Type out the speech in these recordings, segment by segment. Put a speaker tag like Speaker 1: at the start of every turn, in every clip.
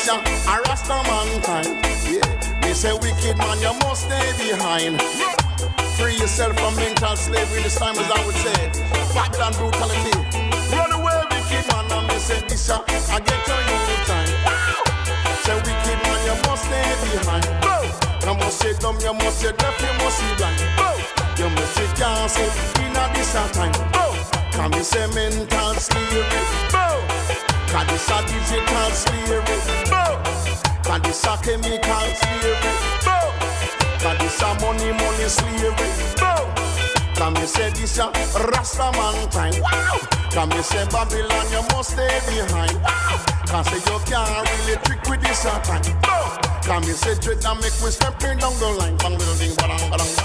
Speaker 1: this ya a Rasta man time. Yeah, they say wicked man, you must stay behind. Free yourself from mental slavery. This time, as I would say, Babylon brutality. Run away, wicked man, and me say this ya I get to you time. Say wicked man, you must stay behind. You must say dumb, you must say deaf, you must see blind. You must say can't say in a this time. Can me say mental slavery. Can this a digital slavery. Can this a chemical slavery. Can this a money slavery. Can me say this a Rasta man time. Can me say Babylon you must stay behind. Can say you can't really trick with this time. Can me say dread and make me step down the line. Bang little thing, bang bang bang.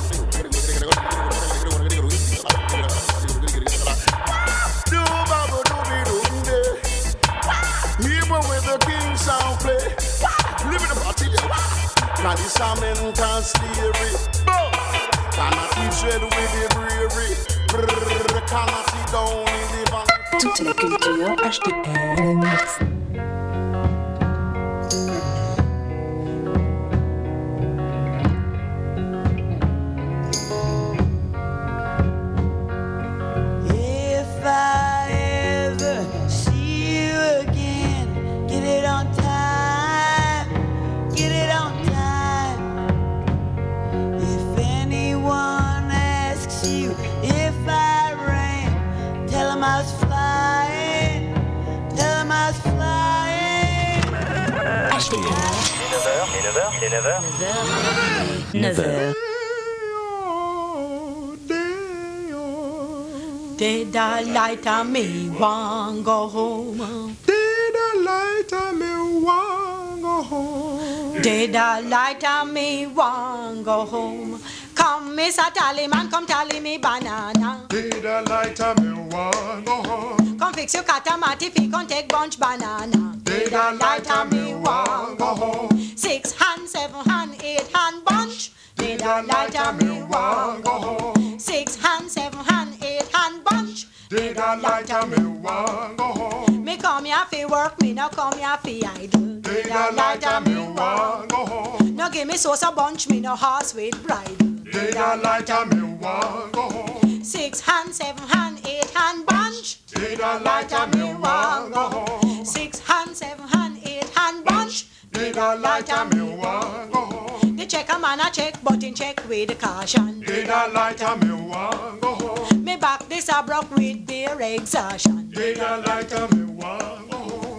Speaker 1: Do babo do be do de. Even with the king sound play. Live in the party. Now this a mental slavery. Cannot be dread with the bravery. Cannot sit down in the van.
Speaker 2: Toute la culture HTL.
Speaker 3: Il est 9h.
Speaker 4: Did I light on me one go home?
Speaker 5: Did I light on me one go home?
Speaker 4: Did I light on me one go home? Come, Mr. Tallyman, come tally me banana.
Speaker 5: Did I light on me one go home?
Speaker 4: Come fix your catamatic if you can take bunch banana.
Speaker 5: Did I light on me one go home?
Speaker 4: 6 hand, 7 hand, 8 hand bunch.
Speaker 5: Did I light on me one go home?
Speaker 4: 6 hand, 7 hand, 8 hand bunch.
Speaker 5: Did I light on me one go home?
Speaker 4: Me come here fi work, me no come here fi idle.
Speaker 5: Did I light on me one go home?
Speaker 4: No give me sauce a bunch, me no horse with bridle.
Speaker 5: Did I light on me one go home?
Speaker 4: 6 hand, 7 hand, 8 hand bunch.
Speaker 5: Did I light on me one go home?
Speaker 4: 6 hand, 7 hand, 8 hand bunch.
Speaker 5: Did I light on me one go home?
Speaker 4: The check a man a check, but in check with the caution.
Speaker 5: Did I light on me one go home?
Speaker 4: Me back this a broke with beer exhaustion.
Speaker 5: Did I light on me one go home?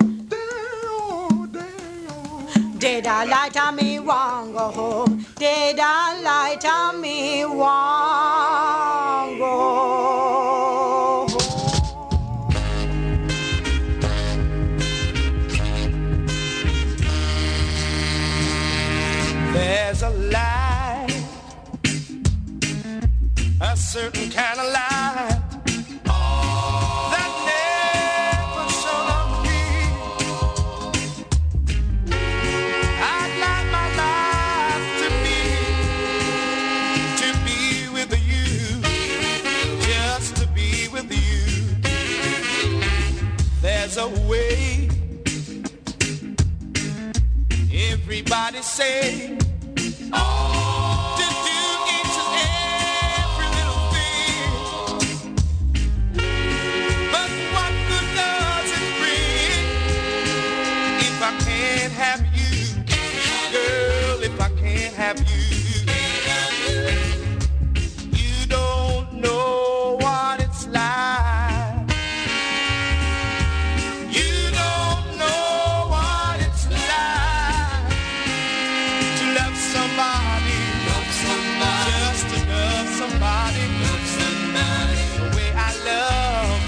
Speaker 4: Did I light on me one go home? Did I light on me one go home?
Speaker 6: There's a light, a certain kind of light that never shone on me. I'd like my life to be with you, just to be with you. There's a way, everybody say. To do each and every little thing, but what good does it bring if I can't have you, girl? If I can't have you, you don't know what it's like. You don't know what it's like to love somebody, just to love somebody, the way I love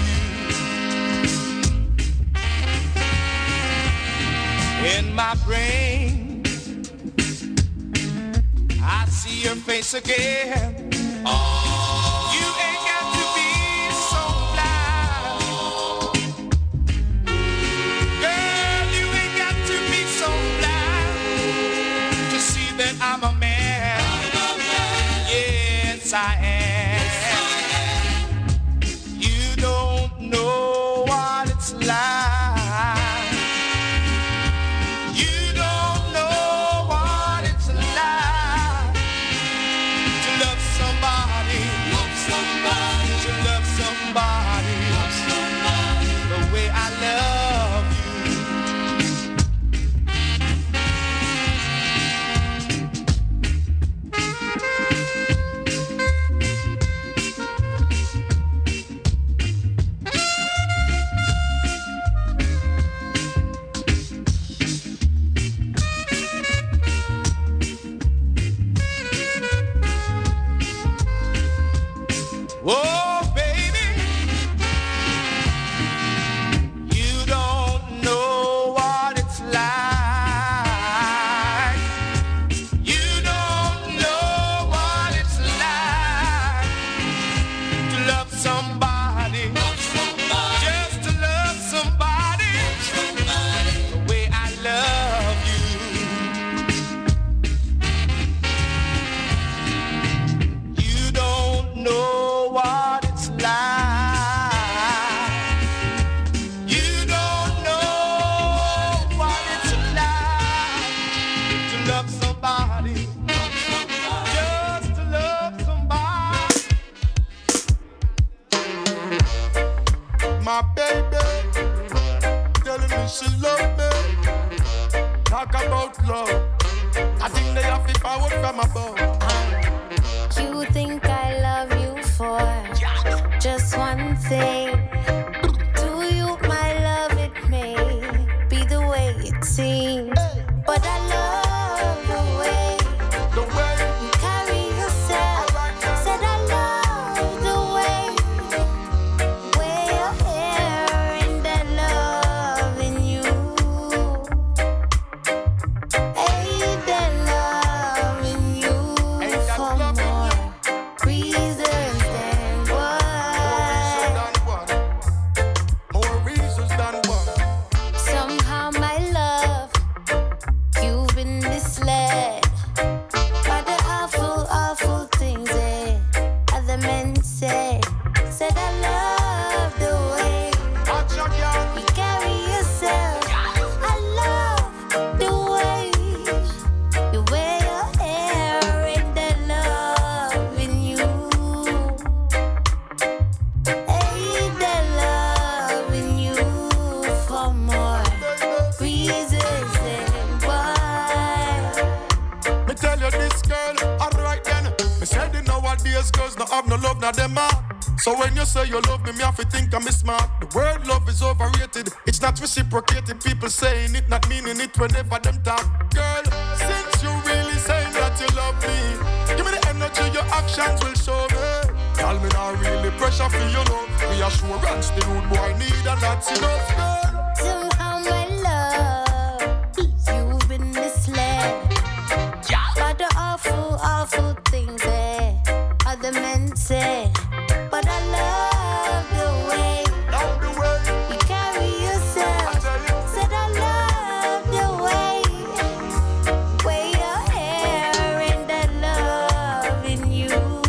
Speaker 6: you. In my brain, I see your face again. You ain't got to be so blind, girl. You ain't got to be so blind to see that I'm a man. Yes, I am. You don't know what it's like. You talk about love. I think they have to forward from above.
Speaker 3: You think I love you for just one thing? To you, my love, it may be the way it seems, but I love the way you carry yourself. Said I love the way your hair and that love in you. Ain't that love in you for more reasons than one.
Speaker 6: More reasons than one.
Speaker 3: Somehow, my love, you've been misled by the awful, awful things that other men say. Said I love the way you carry yourself. I love the way you wear your hair and that love in you. Ain't that love in you for more reasons than one.
Speaker 6: Me tell you this, girl, alright then. Me said that nowadays girls no have no love, now them are. So when you say you love me, me have to think I'm smart. The word love is overrated, it's not reciprocated. People saying it, not meaning it whenever them talk. Girl, since you really saying that you love me, give me the energy, your actions will show me. Tell me not really pressure for your love. Reassurance the rude boy need, and that's enough, girl.
Speaker 3: Somehow, my love, you've been misled by the awful, awful things that other men say. But I love the way you carry yourself. Said I love the way your hair and that love in you.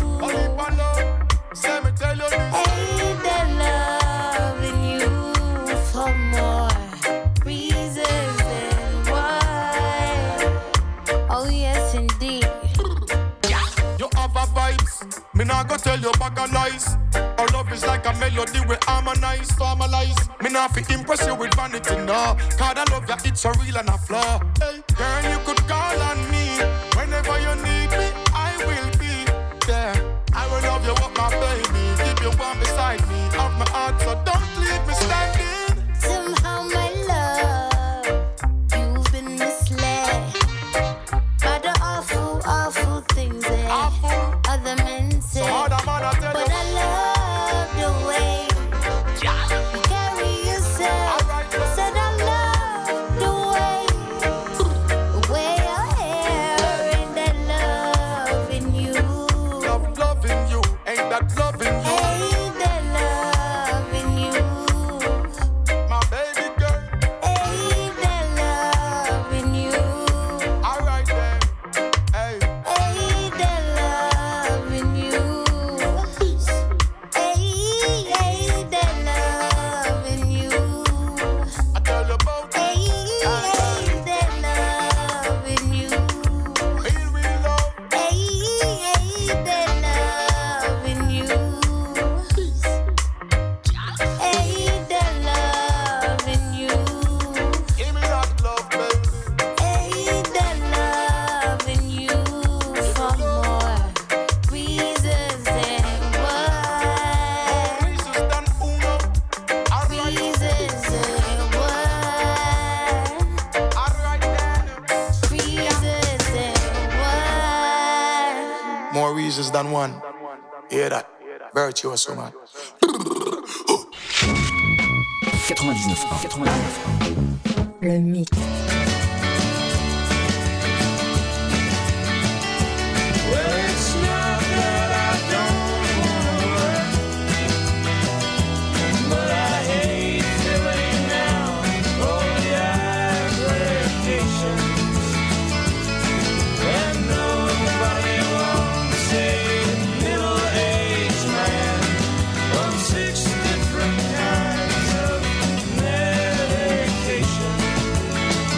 Speaker 6: Say me tell you this.
Speaker 3: Ain't that love in you for more reasons than one. Oh yes, indeed.
Speaker 6: You have a vibes, me nah go tell you bag of lies. Our love is like a melody we harmonize, formalize. Me nah fi impress you with vanity, no. Cause I love you, it's a real and a flaw. Hey, girl, you could call on me whenever you need me. I will be there. I will love you up, my baby. Keep you warm beside me. Of my heart, so don't leave me standing.
Speaker 3: Somehow, my love, you've been misled by the awful, awful things that
Speaker 6: Awful.
Speaker 3: other men say.
Speaker 6: So all the man I tell
Speaker 3: But
Speaker 6: you.
Speaker 3: I love the way you carry yourself.
Speaker 6: Alright, then.
Speaker 3: Said I love the way your hair and that love in you.
Speaker 6: Loving you, ain't that loving you?
Speaker 3: Ain't that love in you?
Speaker 6: My baby girl.
Speaker 3: Ain't that love in you?
Speaker 6: Alright then. Hey.
Speaker 3: Ain't that love in you? Ain't that love in you?
Speaker 6: I tell you about
Speaker 3: Ain't that love in you?
Speaker 6: real love.
Speaker 3: Ain't that love in you? Ain't that love in you?
Speaker 6: Give me that love, baby.
Speaker 3: Ain't that love in you for more reasons than one?
Speaker 6: Reasons than uno. Alright.
Speaker 3: Reasons than one.
Speaker 6: Alright then.
Speaker 3: Reasons than one.
Speaker 6: More reasons than one. Hear that? Virtuous woman.
Speaker 2: 99.1. Le mix.
Speaker 6: Well, it's not that I don't wanna work, but I hate filling out all the applications, and nobody wants to say middle-aged man on 6 different kinds of medication.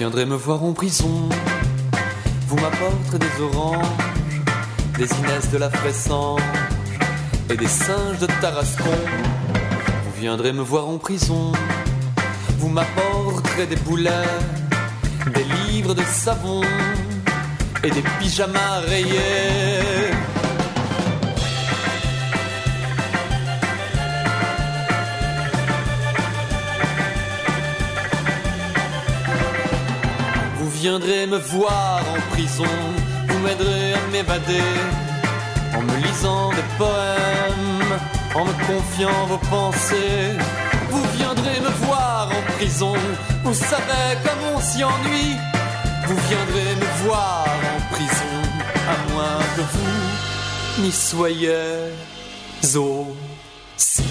Speaker 7: viendrez me voir en prison. Vous m'apporterez des oranges, des Inès de la Fressange et des singes de Tarascon. Vous viendrez me voir en prison. Vous m'apporterez des boulets, des livres de savon et des pyjamas rayés. Vous viendrez me voir en prison, vous m'aiderez à m'évader, en me lisant des poèmes, en me confiant vos pensées. Vous viendrez me voir en prison, vous savez comme on s'y ennuie. Vous viendrez me voir en prison, à moins que vous n'y soyez aussi.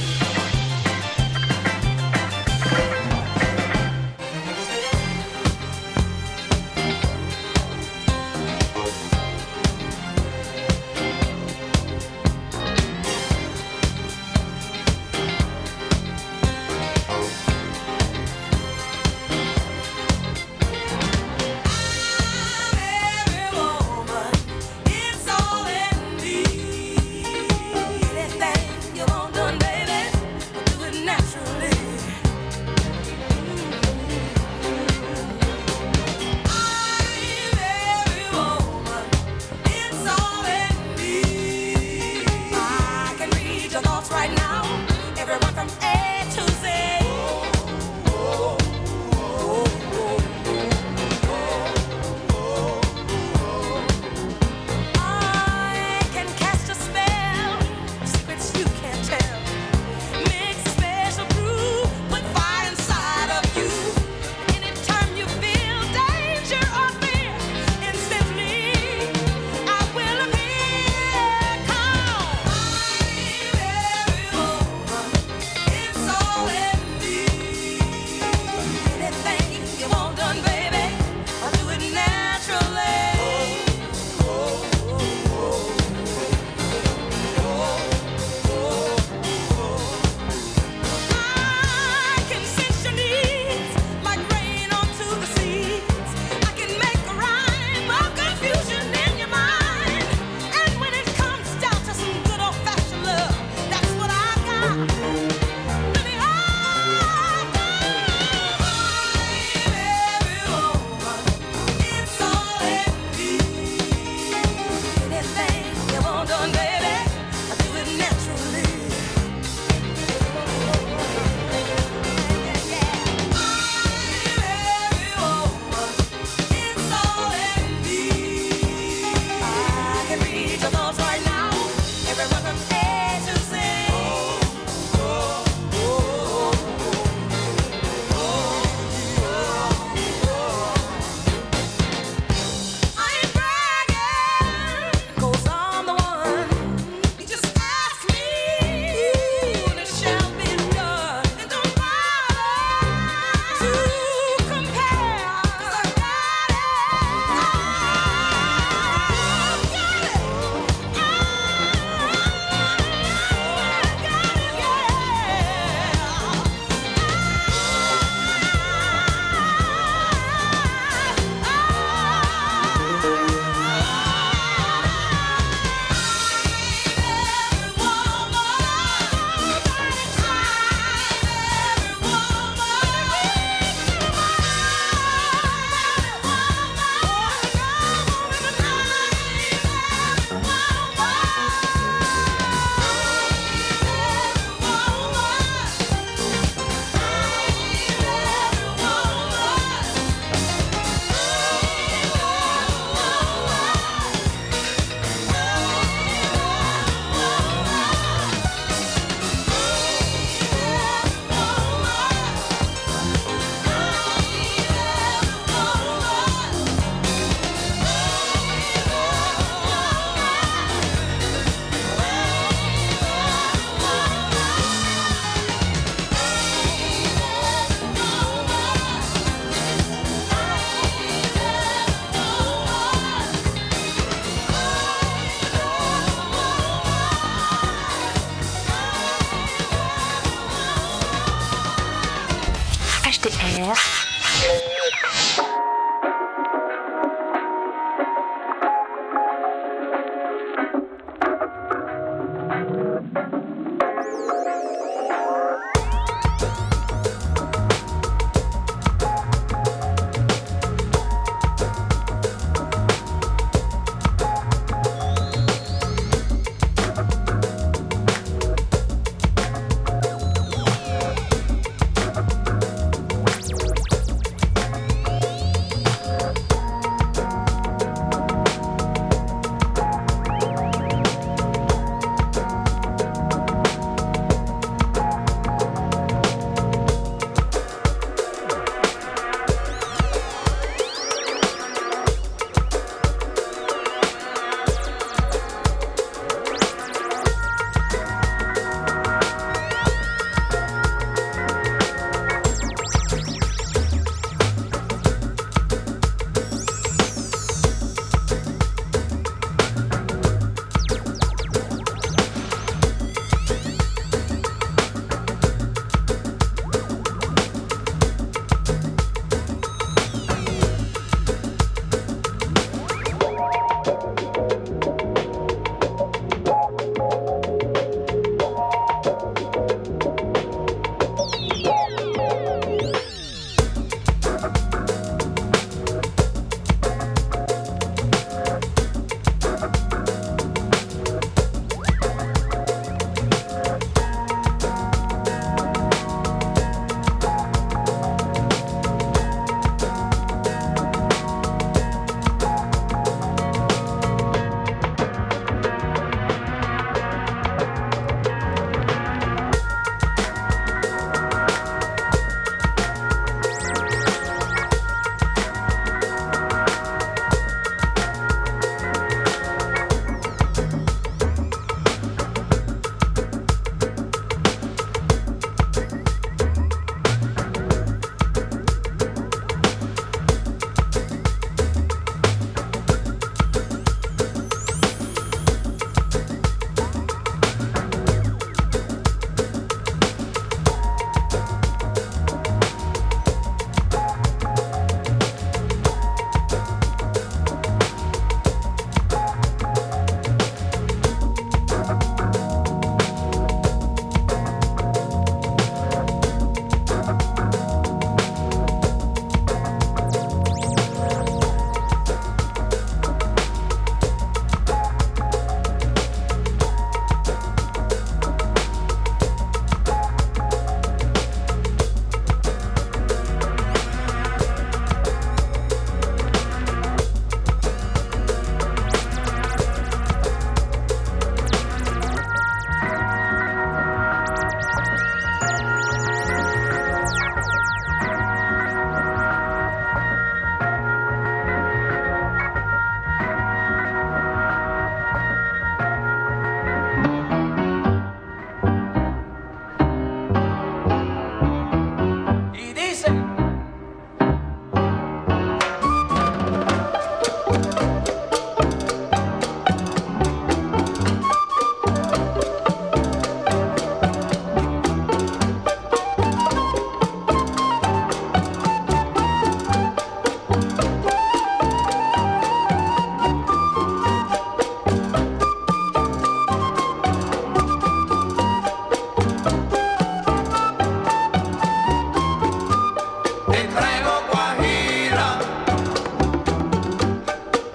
Speaker 2: HTR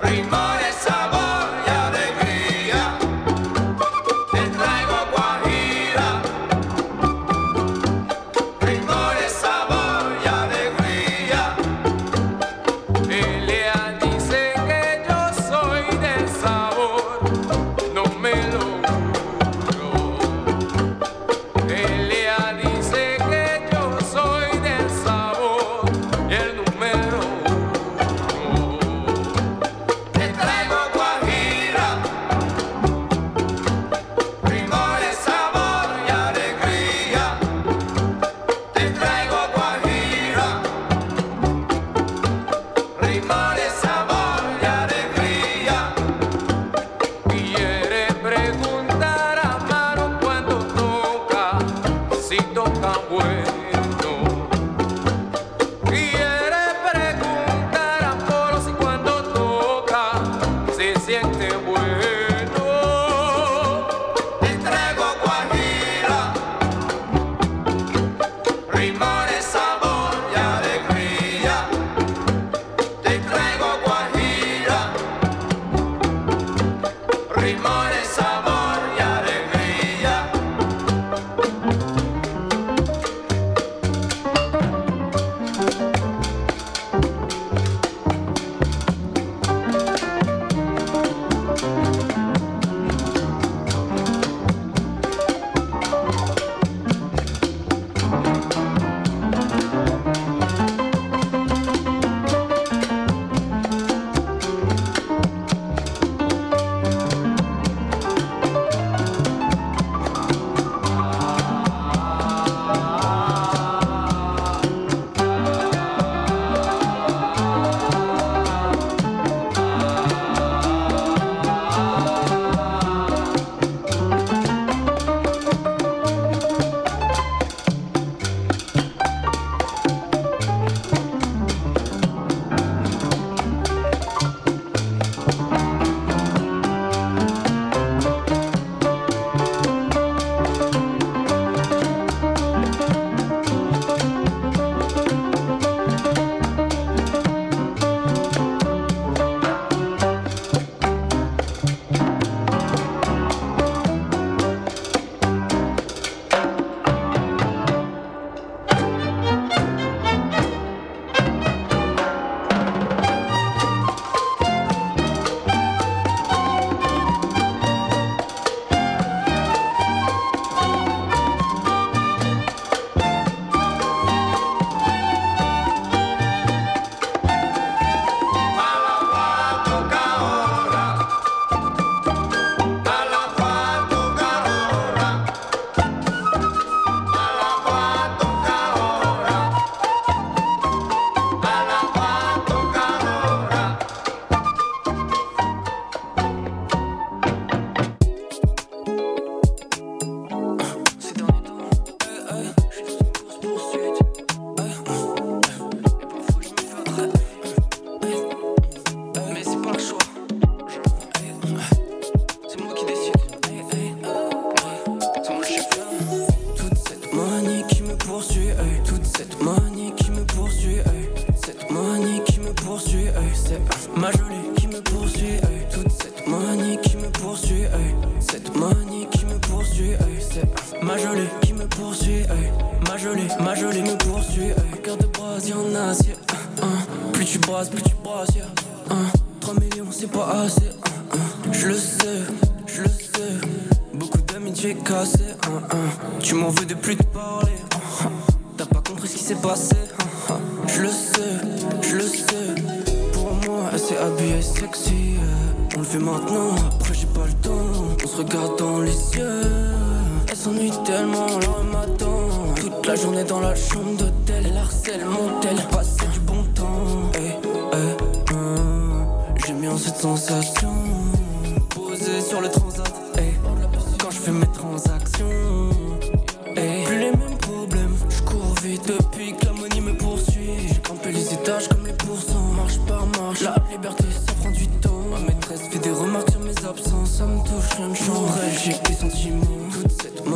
Speaker 8: Ça me touche, même j'en rêve, j'ai des sentiments. Toute cette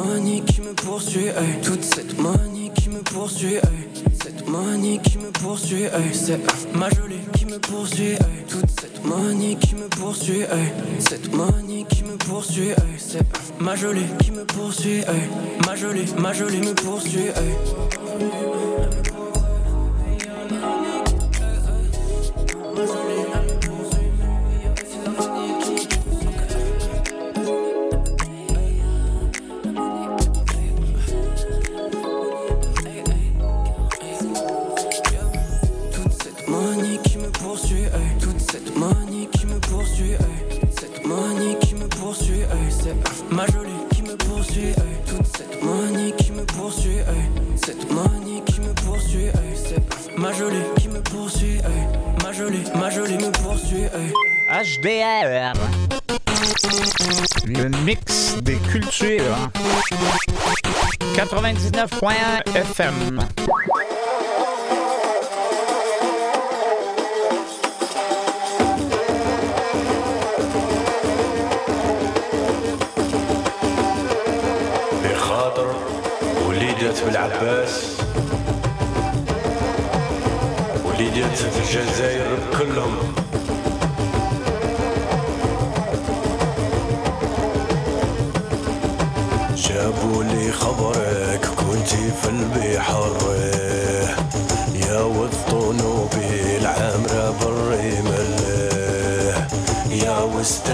Speaker 8: manie qui me poursuit, hey. Toute cette manie qui me poursuit, hey. Cette manie qui me poursuit, hey. C'est ma jolie qui me poursuit, hey. Toute cette manie qui me poursuit, hey. Cette manie qui me poursuit, hey. C'est ma jolie qui me poursuit, hey. Ma jolie me poursuit, hey. Ma jolie qui me poursuit, hey. Toute cette manie qui me poursuit, hey. Cette manie qui me poursuit, hey. C'est ma jolie qui me poursuit, hey. Ma jolie me poursuit, hey.
Speaker 9: HDR, le mix des cultures. 99.1 FM.
Speaker 10: بالعباس وليدات في الجزائر كلهم جابوا لي خبرك كنتي في البحر يا والطنوبي العامرة بالرمال يا وسط